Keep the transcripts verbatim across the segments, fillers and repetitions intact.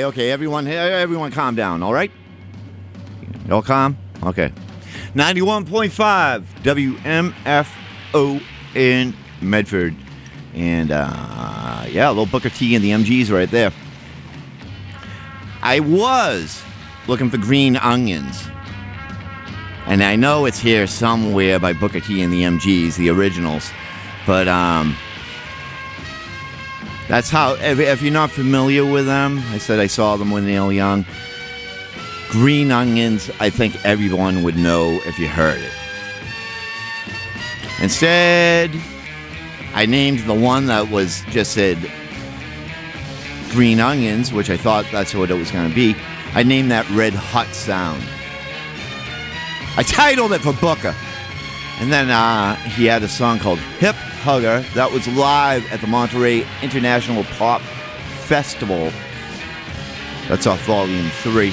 okay. Everyone, everyone, calm down. All right. You all calm? Okay. ninety-one point five W M F O in Medford, and uh, yeah, a little Booker T and the M Gs right there. I was looking for Green Onions, and I know it's here somewhere by Booker T and the M Gs, the originals, but um, that's how, if, if you're not familiar with them, I said I saw them when they were young. Green Onions, I think everyone would know if you heard it. Instead, I named the one that was just said Green Onions, which I thought that's what it was going to be. I named that Red Hot Sound. I titled it for Booker. And then uh, he had a song called Hip Hugger that was live at the Monterey International Pop Festival. That's off Volume three.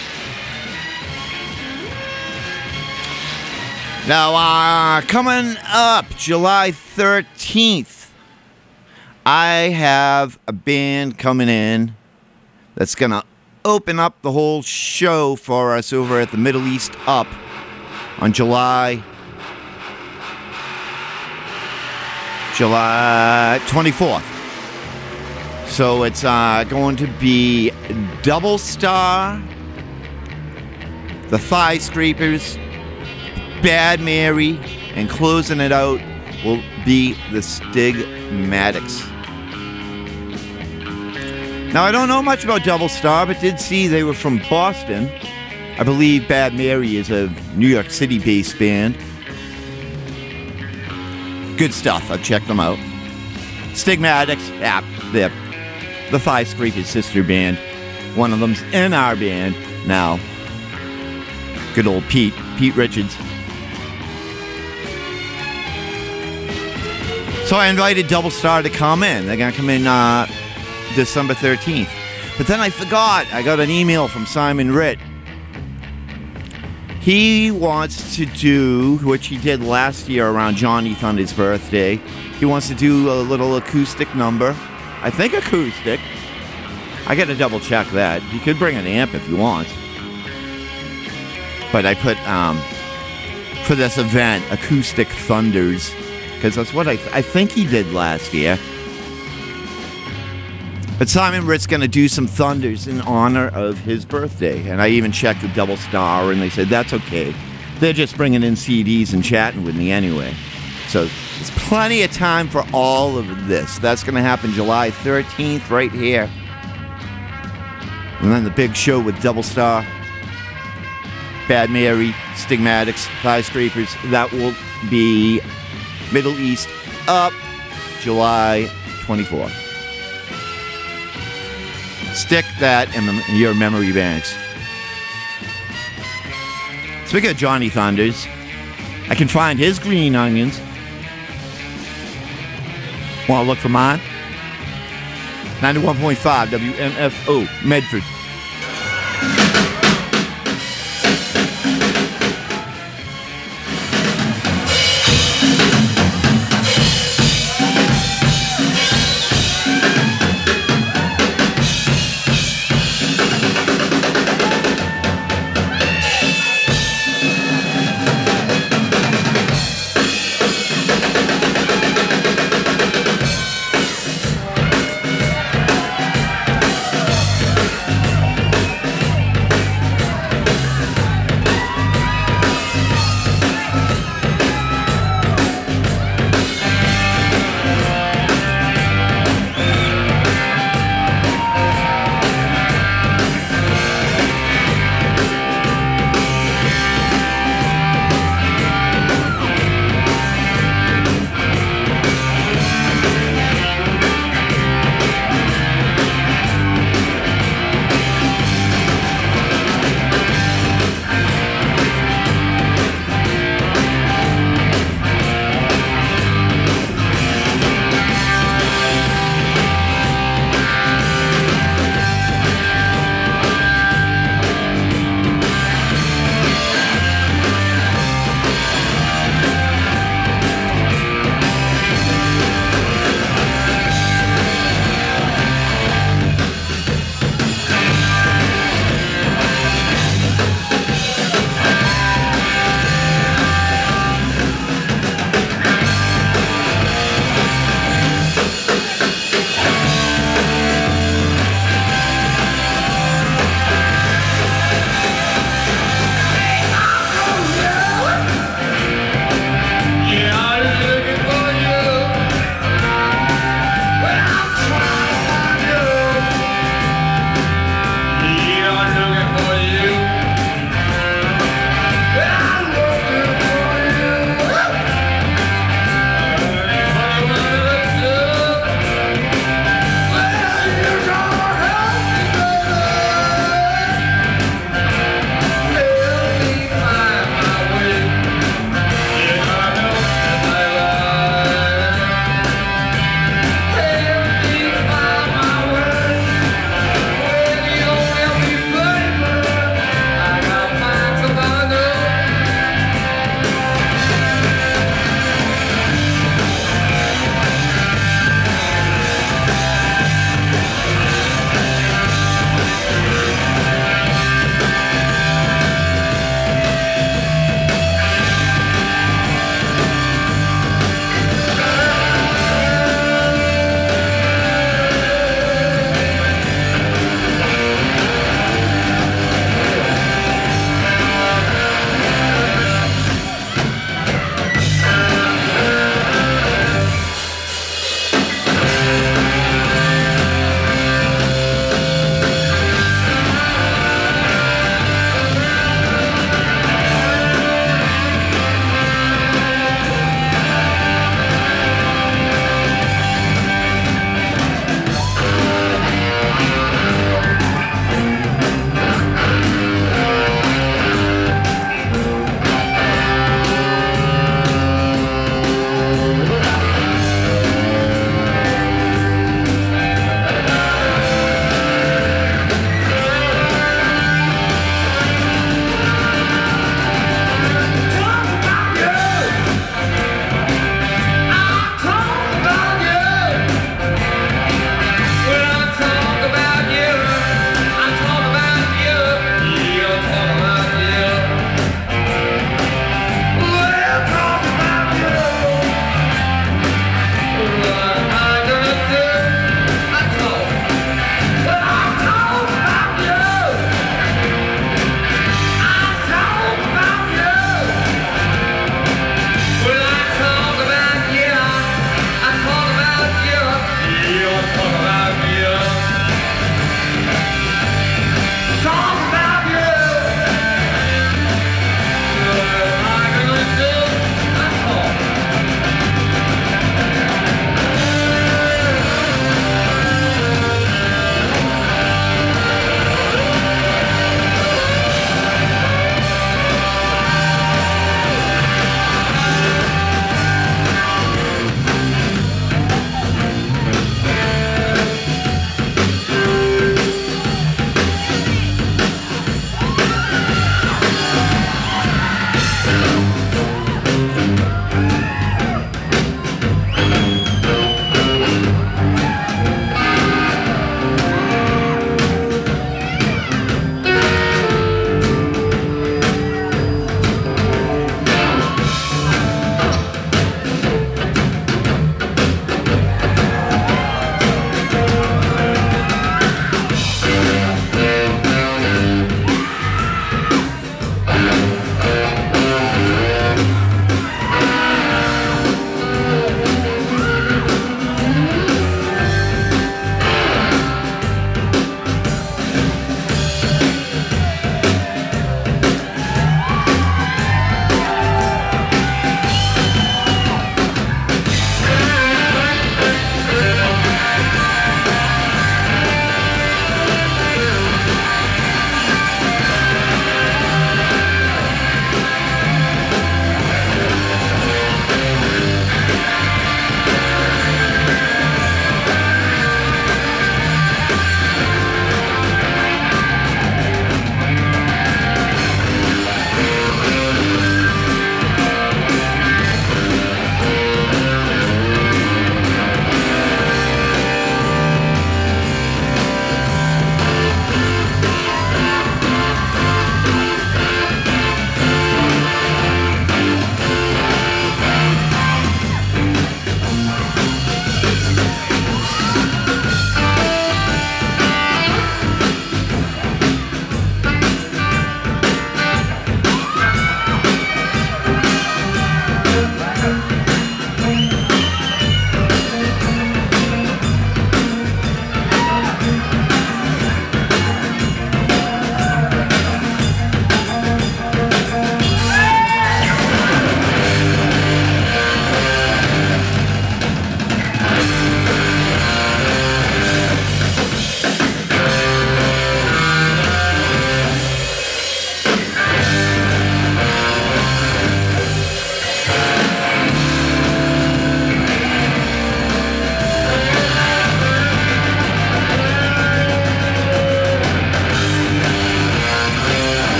Now, uh, coming up July thirteenth, I have a band coming in that's going to open up the whole show for us over at the Middle East Up on July July twenty-fourth. So it's uh, going to be Double Star, the Thigh Scrapers, Bad Mary, and closing it out will be the Stigmatics. Now, I don't know much about Double Star, but did see they were from Boston. I believe Bad Mary is a New York City-based band. Good stuff. I've checked them out. Stigmatics, yeah, they're the Thigh Scrapers sister band. One of them's in our band now. Good old Pete, Pete Richards. So I invited Double Star to come in. They're going to come in uh, December thirteenth. But then I forgot. I got an email from Simon Ritt. He wants to do, which he did last year around Johnny Thunder's birthday. He wants to do a little acoustic number. I think acoustic. I got to double check that. He could bring an amp if he wants. But I put, um, for this event, Acoustic Thunders. Because that's what I, th- I think he did last year. But Simon Ritt's going to do some thunders in honor of his birthday. And I even checked with Double Star, and they said, that's okay. They're just bringing in C Ds and chatting with me anyway. So there's plenty of time for all of this. That's going to happen July thirteenth right here. And then the big show with Double Star, Bad Mary, Stigmatics, Thigh Scrapers. That will be Middle East Up July twenty-fourth. Stick that in your memory banks. Speaking of Johnny Thunders, I can find his Green Onions. Want to look for mine? ninety-one point five W M F O, Medford.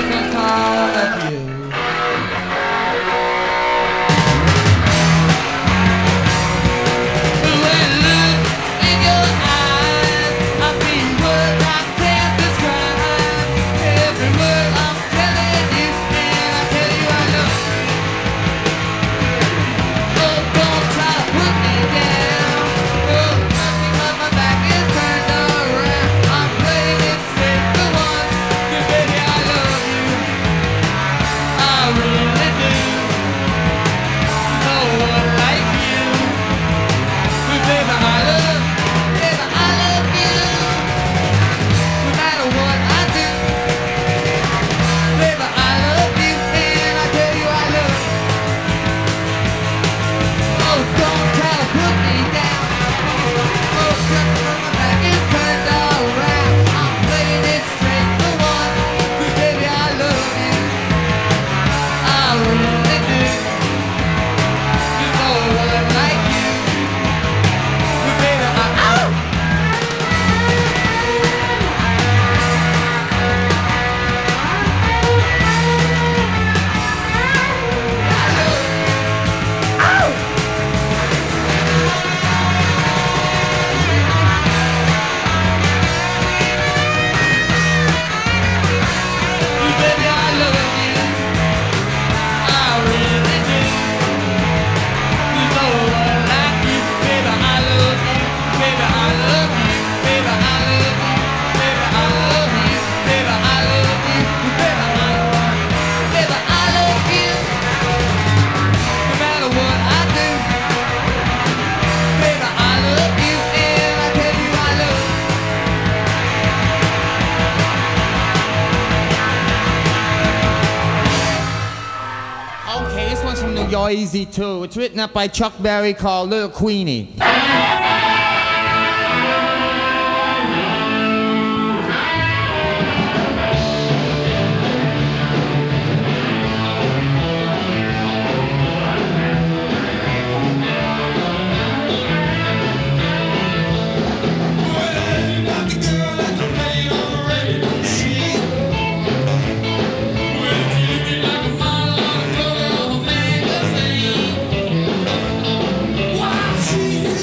just thought of you. You're Easy too. It's written up by Chuck Berry called Little Queenie. She's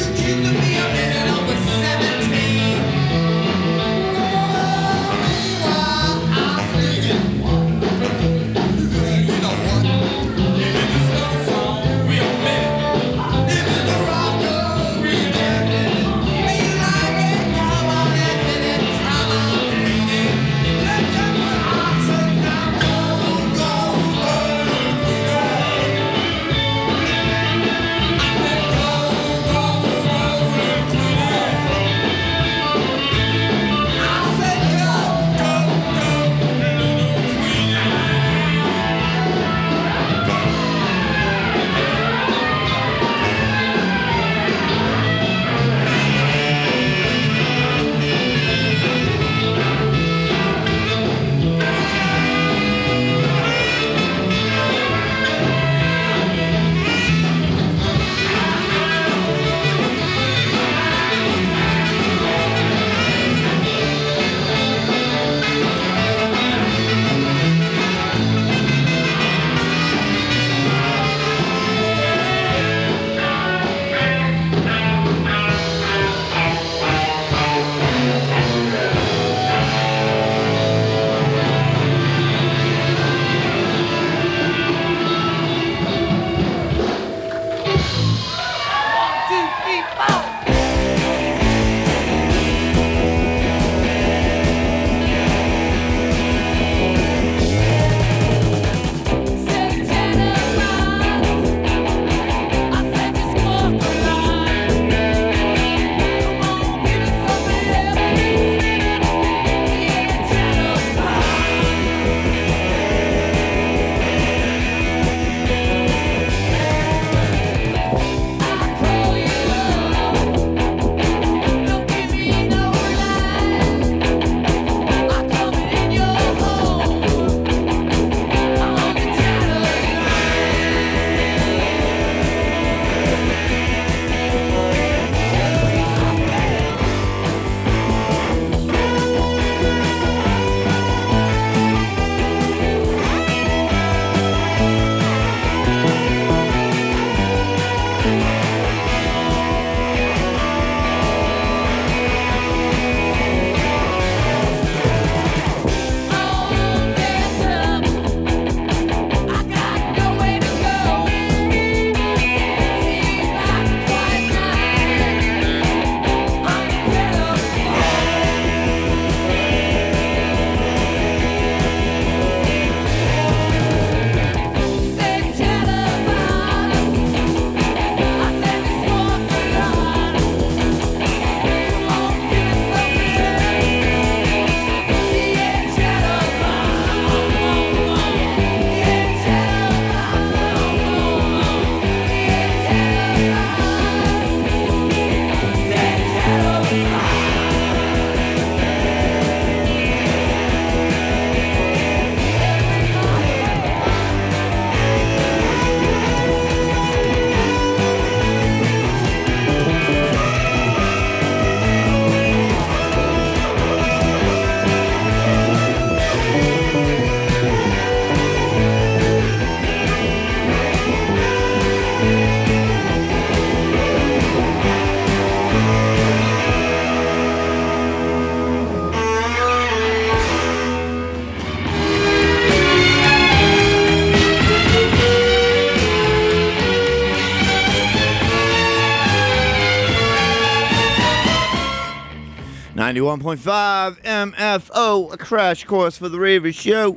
ninety-one point five M F O, a crash course for the Ravers show.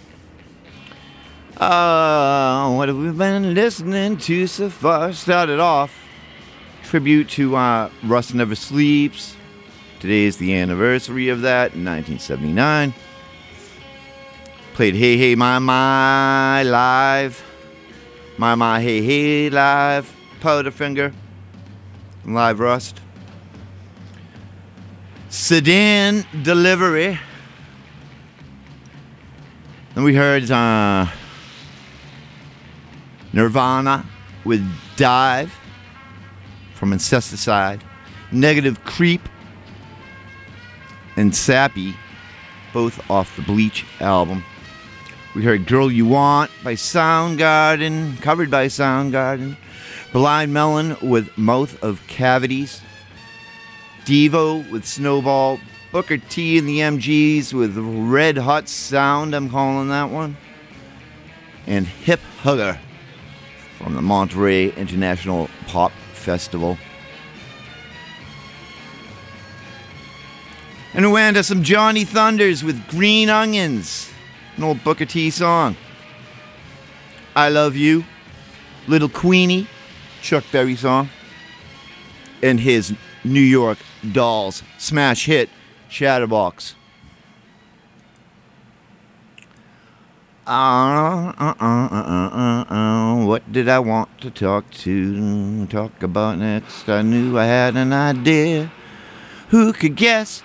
Uh, what have we been listening to so far? Started off, tribute to uh, Rust Never Sleeps. Today is the anniversary of that, in nineteen seventy-nine. Played Hey Hey My My live. My My Hey Hey live. Powderfinger. Live Rust. Sedan Delivery. And we heard uh, Nirvana with Dive from Incesticide. Negative Creep and Sappy, both off the Bleach album. We heard Girl You Want by Soundgarden, covered by Soundgarden. Blind Melon with Mouth of Cavities. Devo with Snowball. Booker T and the M Gs with Red Hot Sound, I'm calling that one. And Hip Hugger from the Monterey International Pop Festival. And we went to some Johnny Thunders with Green Onions, an old Booker T song. I Love You, Little Queenie, Chuck Berry song, and his New York Dolls smash hit, Chatterbox. Uh, uh, uh, uh, uh, uh, uh, what did I want to talk to, talk about next? I knew I had an idea. Who could guess?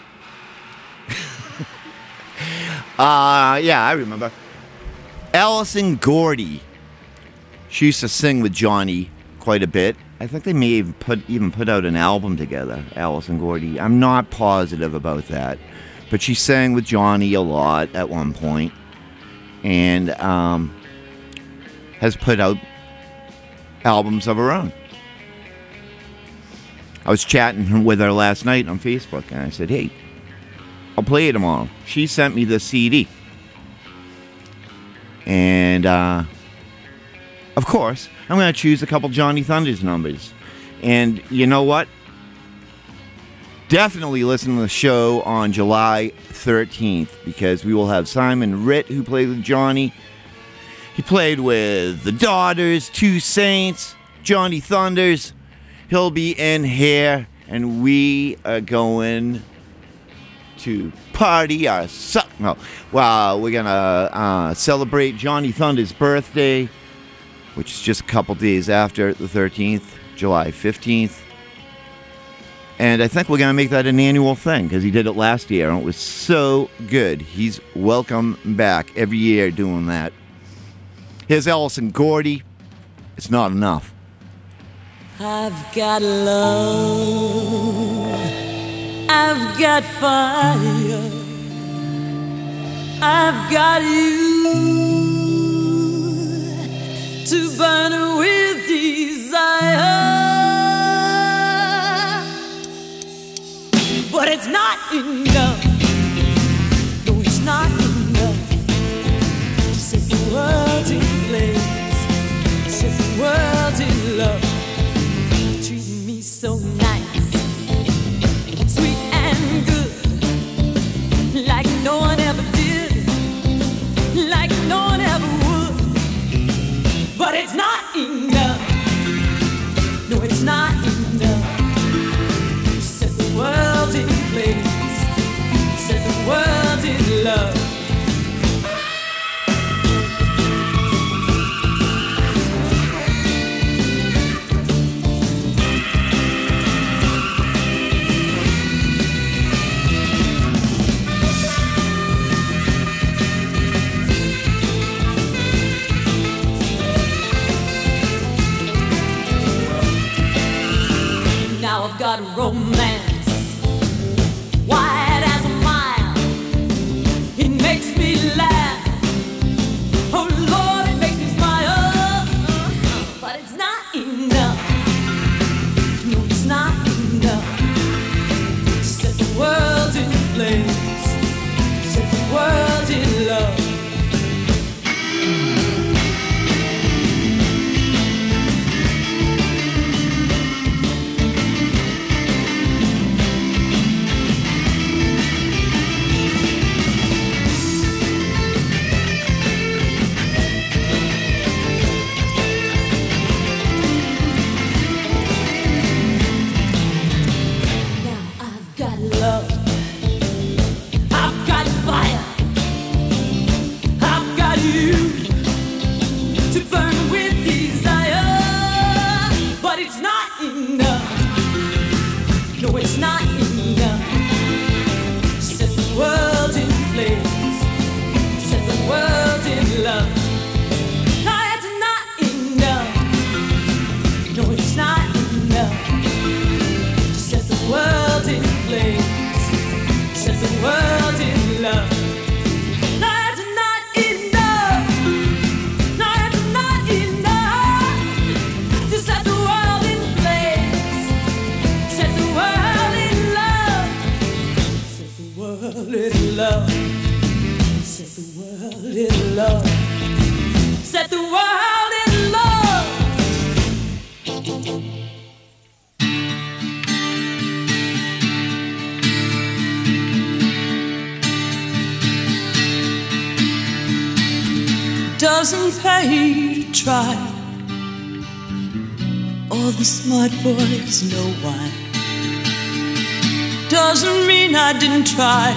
uh, yeah, I remember. Allison Gordy. She used to sing with Johnny quite a bit. I think they may have put, even put out an album together, Allison Gordy. I'm not positive about that. But she sang with Johnny a lot at one point. And um, has put out albums of her own. I was chatting with her last night on Facebook, and I said, hey, I'll play it tomorrow. She sent me the C D. And, uh, of course, I'm going to choose a couple Johnny Thunders numbers. And you know what? Definitely listen to the show on July thirteenth, because we will have Simon Ritt, who played with Johnny. He played with the Daughters, Two Saints, Johnny Thunders. He'll be in here, and we are going to party our su- no, well, we're gonna uh, celebrate Johnny Thunders' birthday, which is just a couple days after the thirteenth, July fifteenth. And I think we're going to make that an annual thing, because he did it last year, and it was so good. He's welcome back every year doing that. Here's Allison Gordy. It's Not Enough. I've got love, I've got fire, I've got you to burn with desire. But it's not enough. No, it's not enough to set the world in place, set the world in love. Treat me so nice, sweet and good, like no one ever did, like no one ever would. But it's not enough. No, it's not enough. World in place, set the world in love. Now I've got romance. Set the world in love. world in love. Set the world in love. Doesn't pay to try. All the smart boys know why. Doesn't mean I didn't try.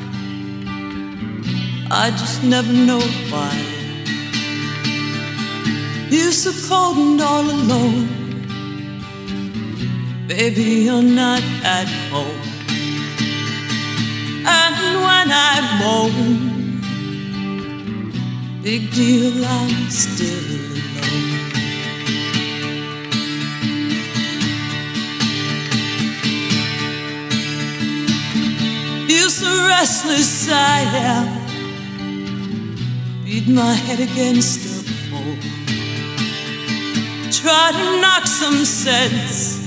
I just never know why. You're so cold and all alone. Baby, you're not at home. And when I moan, big deal, I'm still alone. Feel so restless I am. Beat my head against a pole. Try to knock some sense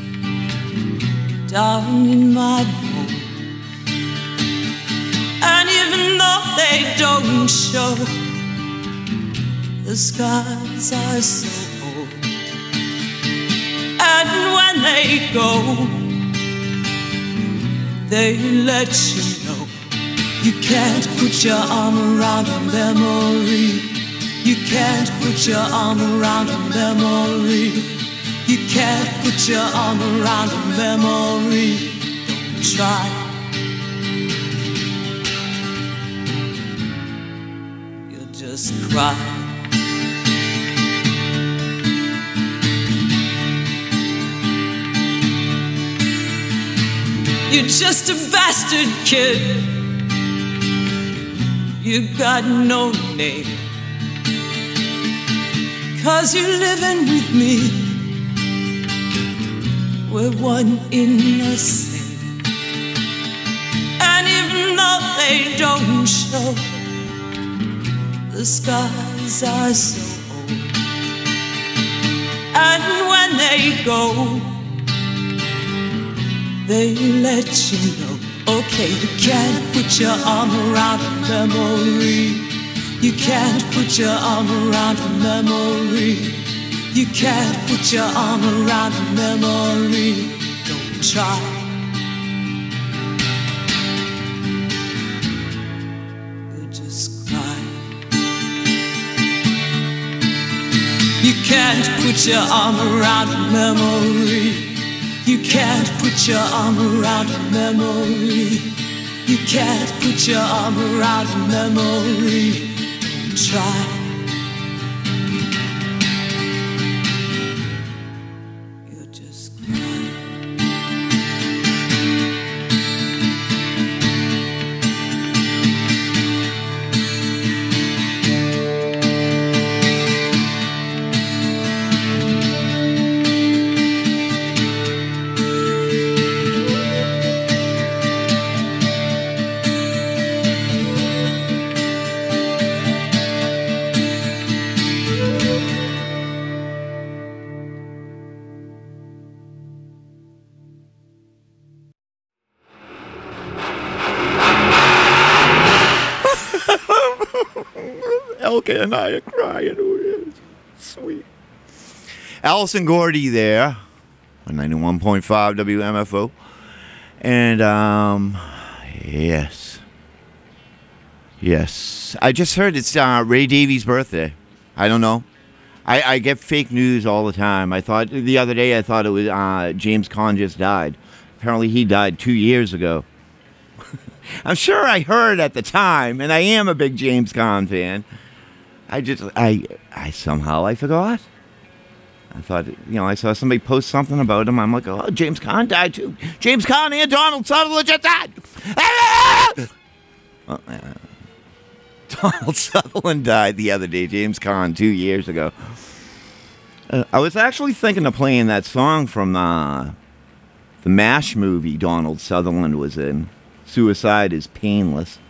down in my bones. And even though they don't show, the skies are so old. And when they go, they let you know. You can't put your arm around a memory. You can't put your arm around a memory. You can't put your arm around a memory. Don't try. You'll just cry. You're just a bastard kid. You got no name. 'Cause you're living with me. We're one in the same. And even though they don't show, the skies are so old. And when they go, they let you know. Okay, you can't put your arm around a memory. You can't put your arm around a memory. You can't put your arm around a memory. Don't try. You'll just cry. You can't put your arm around a memory. You can't put your arm around a memory. You can't put your arm around a memory. Don't try. You'll just cry. Elka and I are crying. Oh, sweet. Allison Gordy there on ninety-one point five W M F O. And, um, yes. Yes. I just heard it's uh, Ray Davies' birthday. I don't know. I, I get fake news all the time. I thought, the other day, I thought it was uh, James Caan just died. Apparently, he died two years ago. I'm sure I heard at the time, and I am a big James Caan fan. I just, I, I somehow I forgot. I thought, you know, I saw somebody post something about him. I'm like, oh, James Caan died too. James Caan and Donald Sutherland just died. Well, uh, Donald Sutherland died the other day. James Caan two years ago. Uh, I was actually thinking of playing that song from uh, the MASH movie Donald Sutherland was in. Suicide is Painless.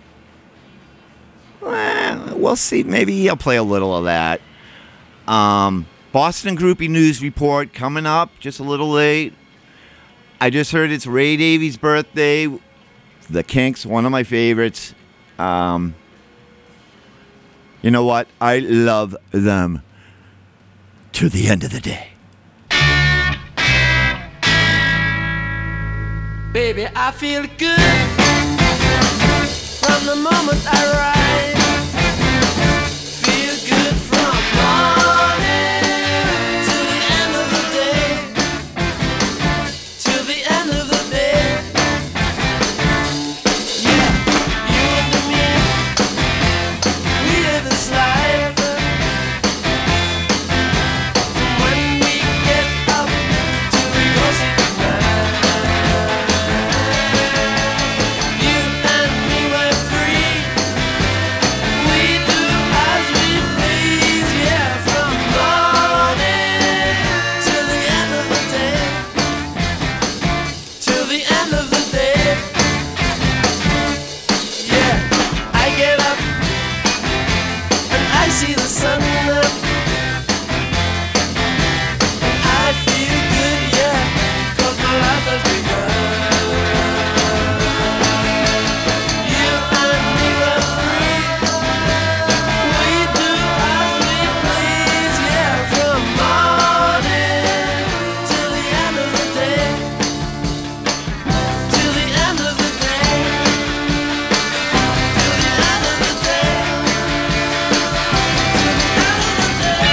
Well, we'll see. Maybe I'll play a little of that. Um, Boston Groupie News Report coming up, just a little late. I just heard it's Ray Davies' birthday. The Kinks, one of my favorites. Um, You know what? I love them to the end of the day. Baby, I feel good from the moment I rise. Feel good from morning to the end of the day. To the end of the day. Yeah, you and me, we live this life. When we get up till we go see the night. You and me were free. We do as we please, yeah, from morning till the end of the day. Till the end of the day. Yeah, I get up and I see the sun up. I feel good, yeah, 'cause my life has begun. You and me were free. We do as we please, yeah, from morning till the end of the day. Till the end of the day. Till the end of the day. Till the end of the day.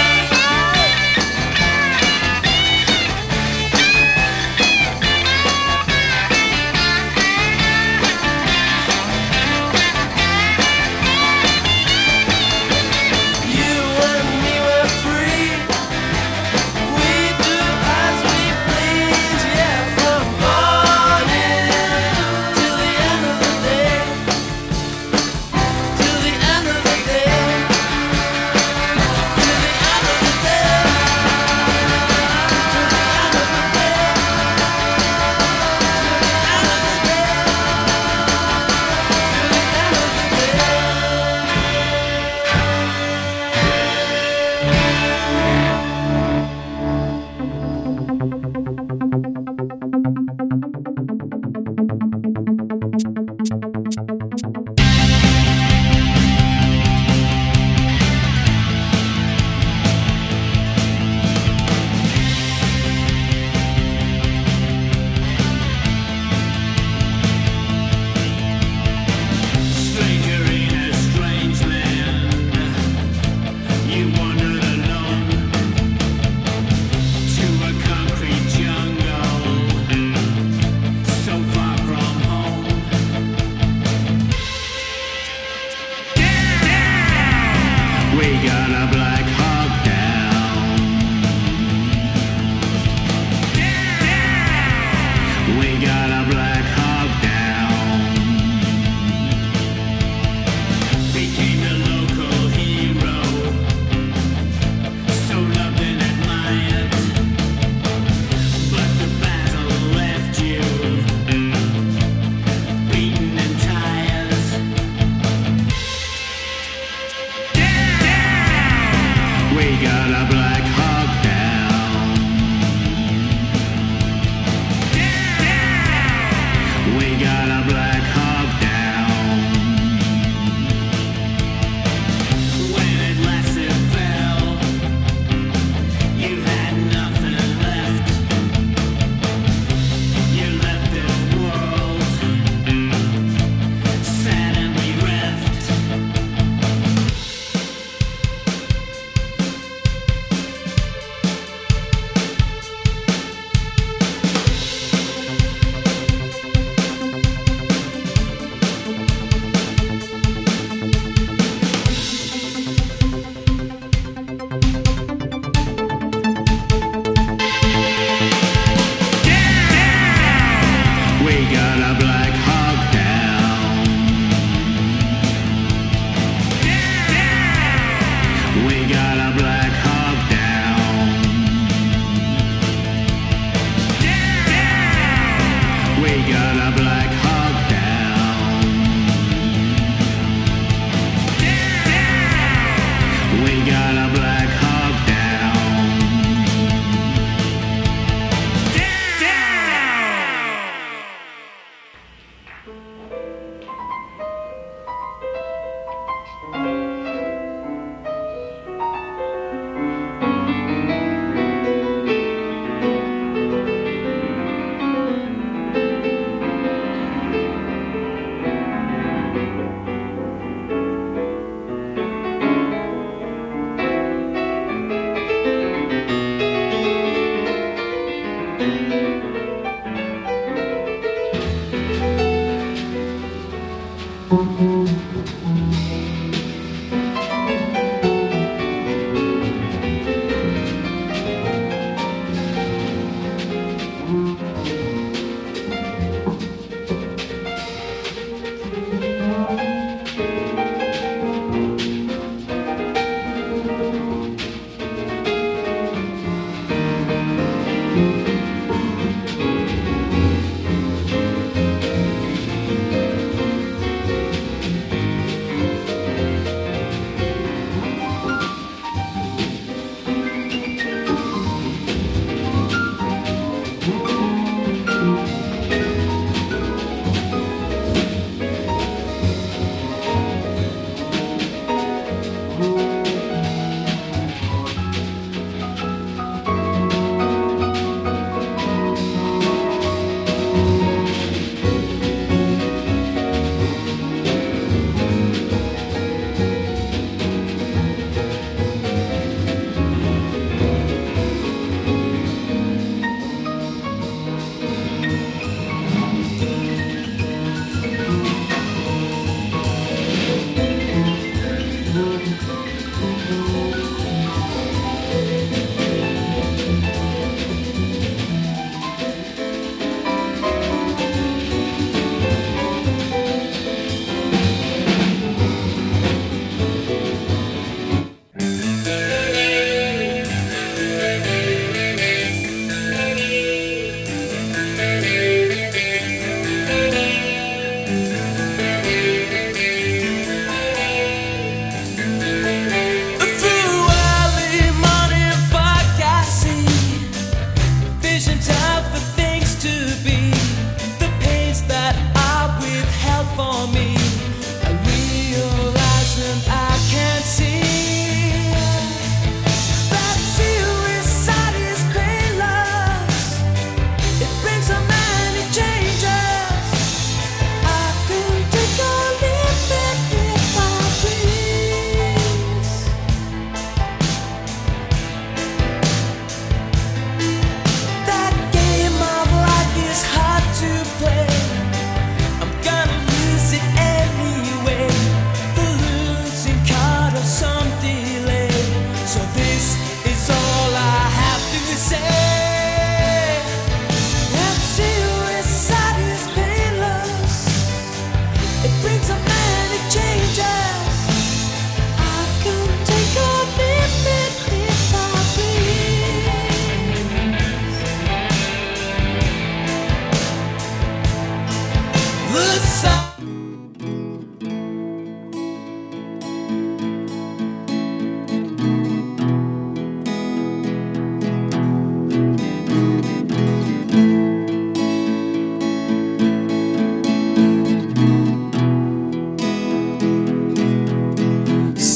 You and me were free. We do as we please, yeah, from morning till the end of the day. Till the end of the day. Till the end of the day. Till the end of the day. Stranger in a strange land, you wandered alone to a concrete jungle, so far from home. We got a Black Hawk down. We got a Black Hawk down. Became a local hero, so loved and admired. But the battle left you beaten and tired. We got a Black Hawk down. We got a Black Hawk down. When at last it fell, you had nothing left. You left this world sad and bereft.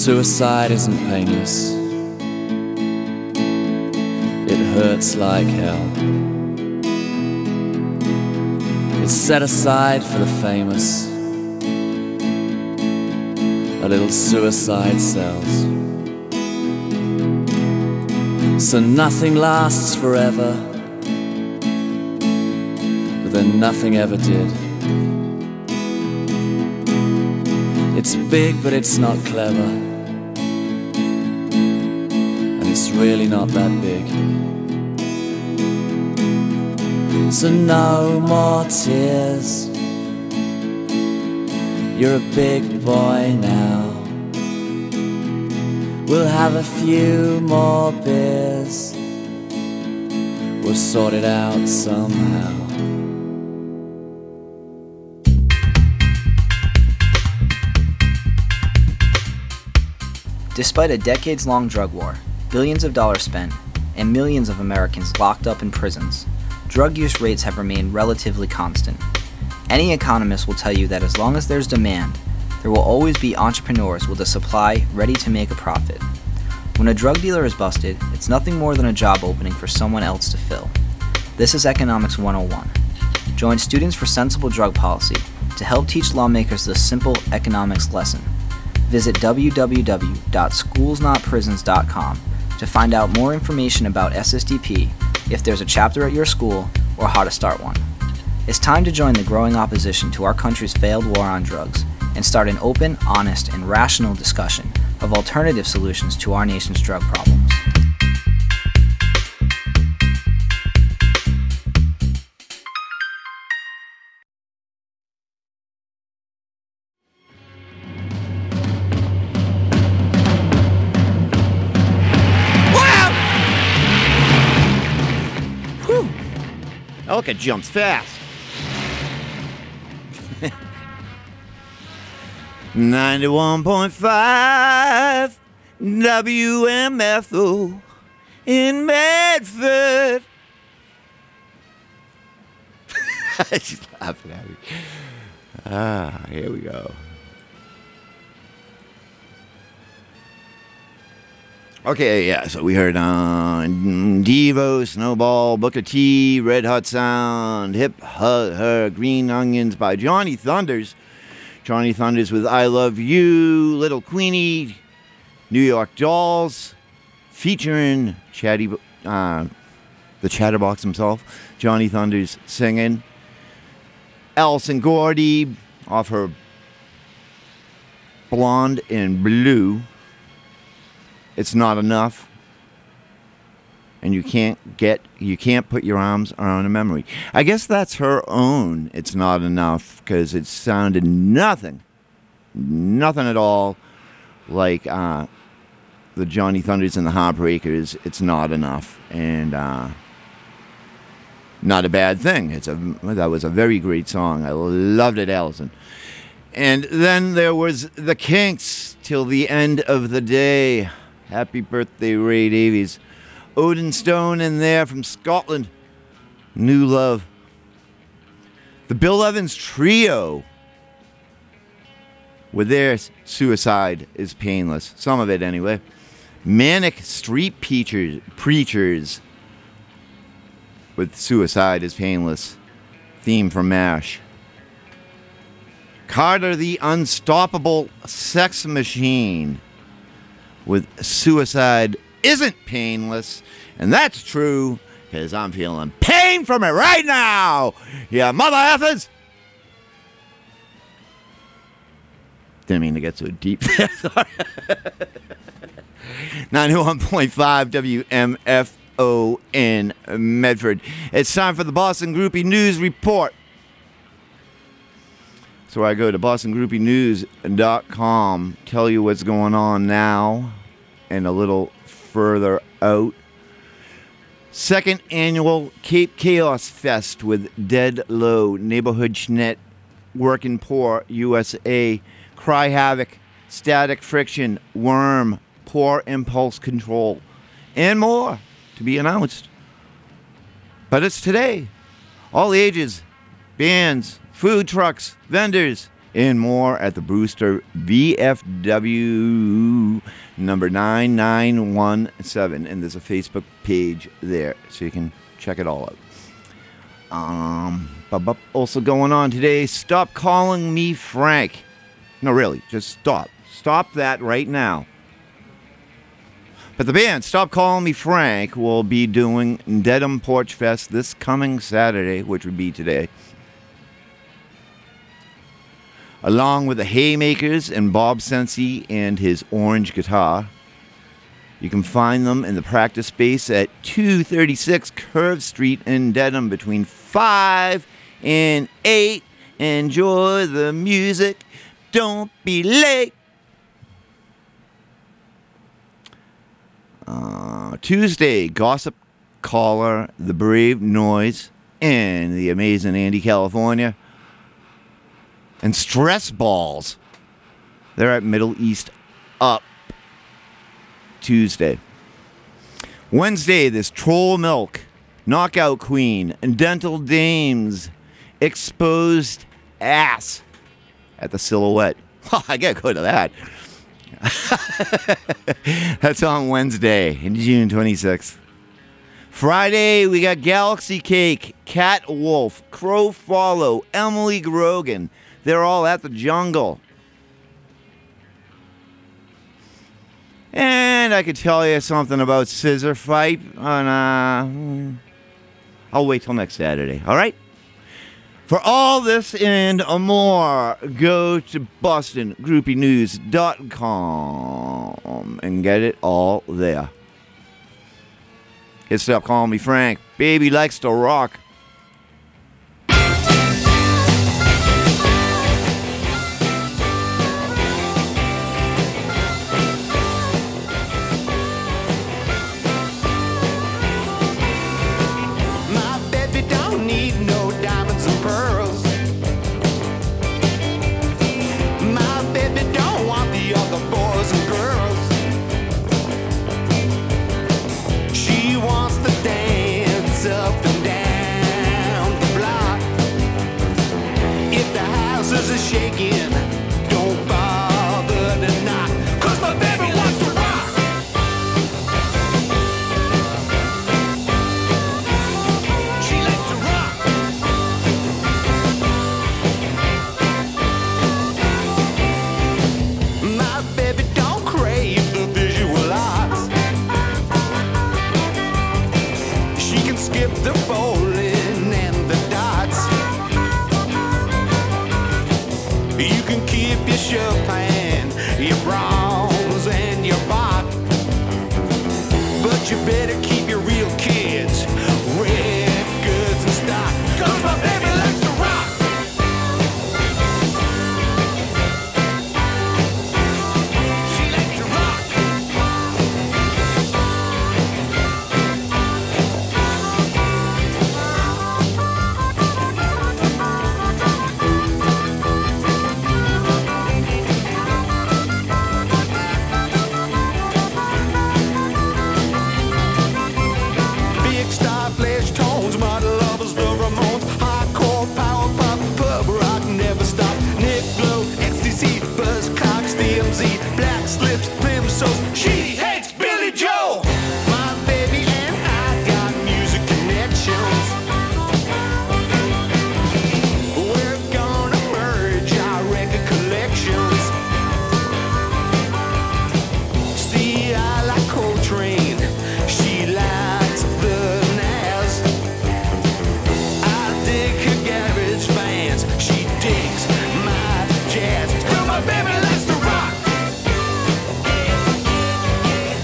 Suicide isn't painless. It hurts like hell. It's set aside for the famous. A little suicide cells. So nothing lasts forever, but then nothing ever did. It's big, but it's not clever, and it's really not that big. So no more tears. You're a big boy now. We'll have a few more beers. We'll sort it out somehow. Despite a decades-long drug war, billions of dollars spent, and millions of Americans locked up in prisons, drug use rates have remained relatively constant. Any economist will tell you that as long as there's demand, there will always be entrepreneurs with a supply ready to make a profit. When a drug dealer is busted, it's nothing more than a job opening for someone else to fill. This is Economics one oh one. Join Students for Sensible Drug Policy to help teach lawmakers this simple economics lesson. Visit w w w dot schools not prisons dot com to find out more information about S S D P, if there's a chapter at your school, or how to start one. It's time to join the growing opposition to our country's failed war on drugs and start an open, honest, and rational discussion of alternative solutions to our nation's drug problems. Elka jumps fast. ninety-one point five W M F O in Medford. She's laughing at me. Ah, here we go. Okay, yeah, so we heard uh, Devo, Snowball, Booker T, Red Hot Sound, Hip Her, Her, Green Onions by Johnny Thunders. Johnny Thunders with I Love You, Little Queenie, New York Dolls, featuring Chatty, uh, the Chatterbox himself, Johnny Thunders singing. Alison Gordy off her Blonde and Blue. It's Not Enough, and you can't get, you can't put your arms around a memory. I guess that's her own It's Not Enough, because it sounded nothing, nothing at all like uh, the Johnny Thunders and the Heartbreakers, It's Not Enough, and uh, not a bad thing. It's a, that was a very great song. I loved it, Allison. And then there was the Kinks, Till the End of the Day. Happy birthday, Ray Davies. Odin Stone in there from Scotland. New Love. The Bill Evans Trio with their Suicide is Painless. Some of it, anyway. Manic Street Preachers, Preachers with Suicide is Painless. Theme from MASH. Carter the Unstoppable Sex Machine with Suicide Isn't Painless. And that's true, because I'm feeling pain from it right now. Yeah, mother effers. Didn't mean to get so deep. ninety-one point five W M F O in Medford. It's time for the Boston Groupie News Report. So I go to boston groupie news dot com, tell you what's going on now and a little further out. Second annual Cape Chaos Fest with Dead Low, Neighborhood Schnet, Working Poor, U S A, Cry Havoc, Static Friction, Worm, Poor Impulse Control, and more to be announced. But it's today. All ages, bands, food trucks, vendors, and more at the Brewster V F W number nine nine one seven, and there's a Facebook page there, so you can check it all out. Um, but also going on today, Stop Calling Me Frank. No, really, just stop. Stop that right now. But the band, Stop Calling Me Frank, will be doing Dedham Porch Fest this coming Saturday, which would be today. Along with the Haymakers and Bob Sensi and his orange guitar. You can find them in the practice space at two thirty-six Curve Street in Dedham between five and eight. Enjoy the music. Don't be late. Uh, Tuesday, Gossip Caller, The Brave Noise, and the amazing Andy California. And Stress Balls. They're at Middle East Up. Tuesday. Wednesday, there's Troll Milk, Knockout Queen, and Dental Dames, Exposed Ass at the Silhouette. Oh, I gotta go to that. That's on Wednesday, June twenty-sixth. Friday, we got Galaxy Cake, Cat Wolf, Crow Follow, Emily Grogan. They're all at the Jungle. And I could tell you something about Scissor Fight on, uh, I'll wait till next Saturday, all right? For all this and more, go to Boston Groupie News dot com and get it all there. Hit Stop Calling Me Frank. Baby likes to rock. Shaking, don't bother to knock, 'cause my baby wants to rock. She likes to rock. My baby don't crave the visual arts. She can skip the bowling and the darts. You can keep your Chopin, your Brahms, and your Bach, but you better keep your real kids, records and stock, 'cause my baby likes to rock. She likes to rock. Black slips, plimsolls, she hates Billy Joe. My baby and I got music connections. We're gonna merge our record collections. See, I like Coltrane, she likes the Nas. I dig her garage bands, she digs my jazz. 'Cause my baby likes to rock.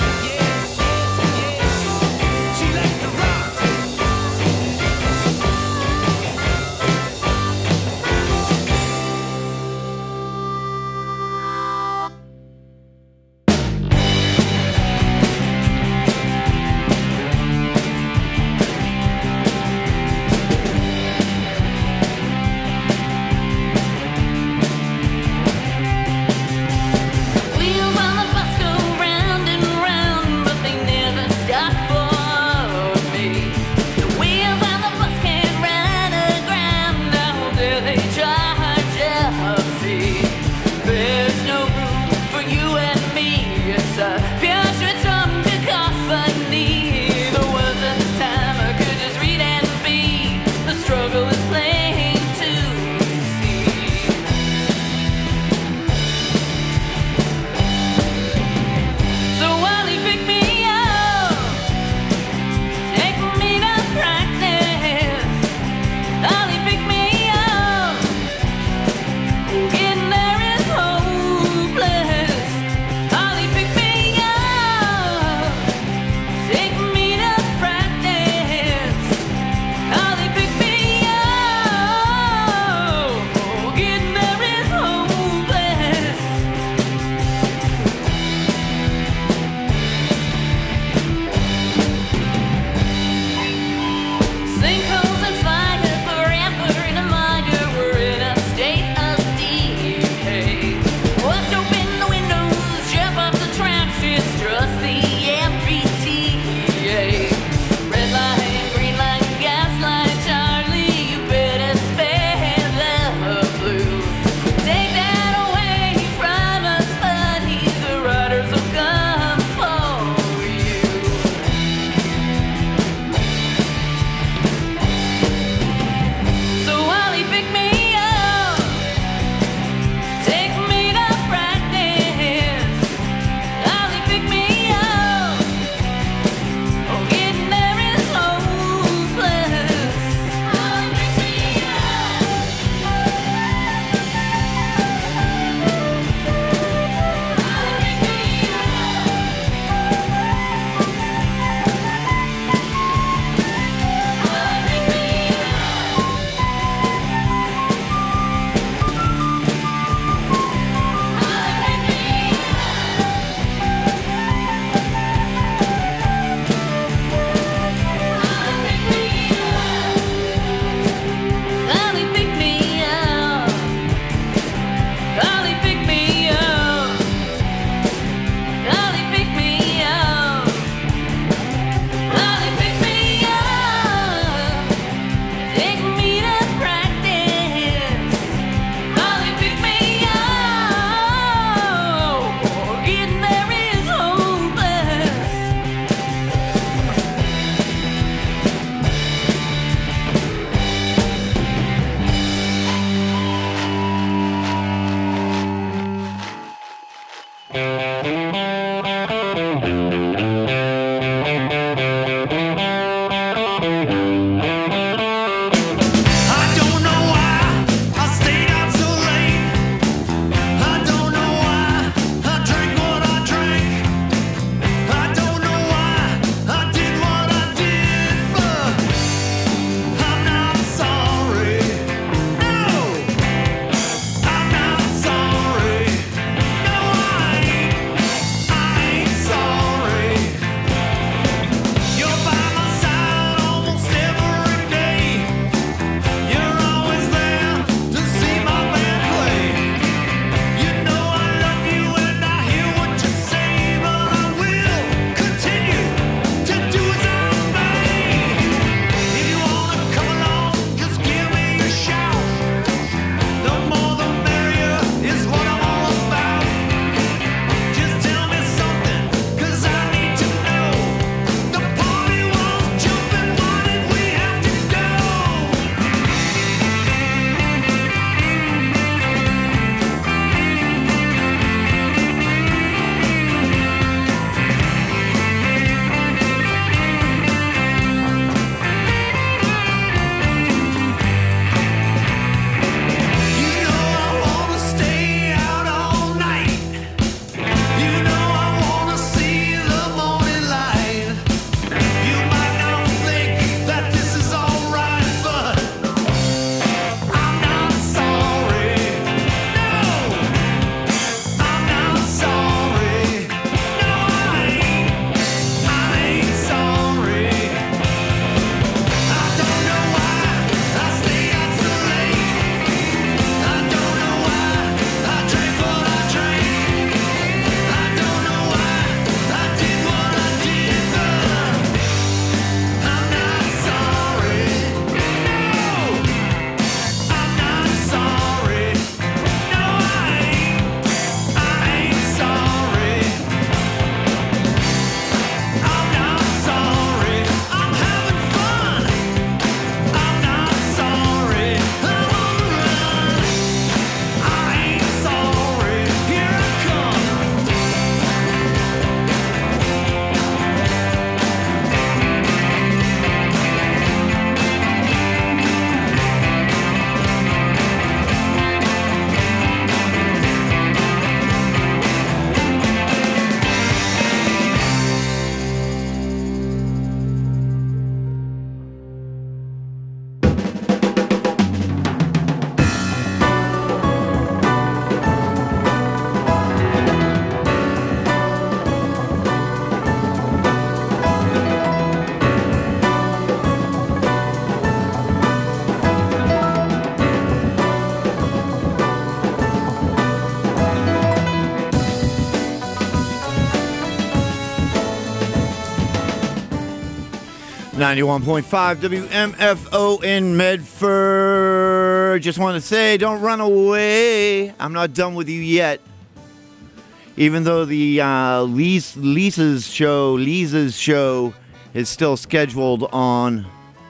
ninety-one point five W M F O in Medford. Just want to say, don't run away. I'm not done with you yet. Even though the uh, Lisa, Lisa's show, Lisa's show is still scheduled on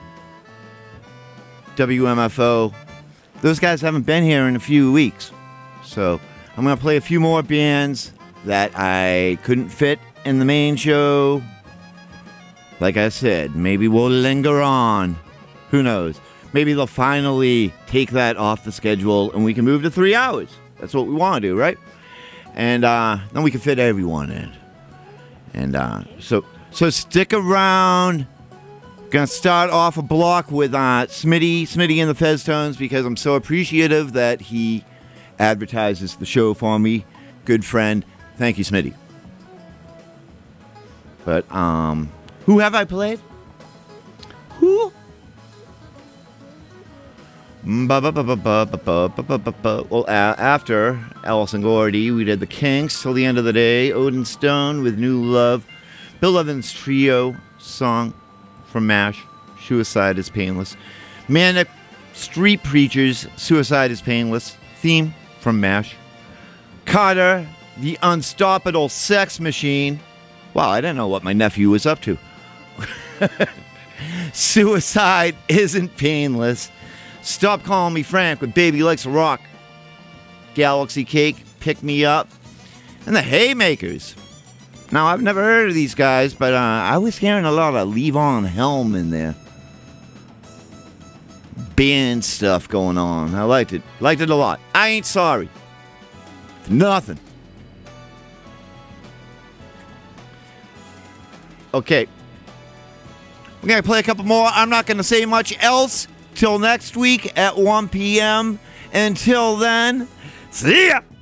W M F O, those guys haven't been here in a few weeks. So I'm going to play a few more bands that I couldn't fit in the main show. Like I said, maybe we'll linger on. Who knows? Maybe they'll finally take that off the schedule and we can move to three hours. That's what we want to do, right? And uh, then we can fit everyone in. And uh, so so stick around. Gonna start off a block with uh, Smitty, Smitty and the Feztones, because I'm so appreciative that he advertises the show for me. Good friend. Thank you, Smitty. But, um... who have I played? Who? Well, after Allison Gordy, we did the Kinks till the end of the day. Odin Stone with New Love. Bill Evans Trio song from MASH. Suicide is Painless. Manic Street Preachers. Suicide is Painless. Theme from MASH. Carter, the Unstoppable Sex Machine. Wow, I didn't know what my nephew was up to. Suicide Isn't Painless. Stop Calling Me Frank with Baby Likes to Rock. Galaxy Cake, Pick Me Up. And the Haymakers. Now, I've never heard of these guys, but uh, I was hearing a lot of Levon Helm in there. Band stuff going on. I liked it. Liked it a lot. I ain't sorry. Nothing. Okay. We're going to play a couple more. I'm not going to say much else till next week at one p.m. Until then, see ya!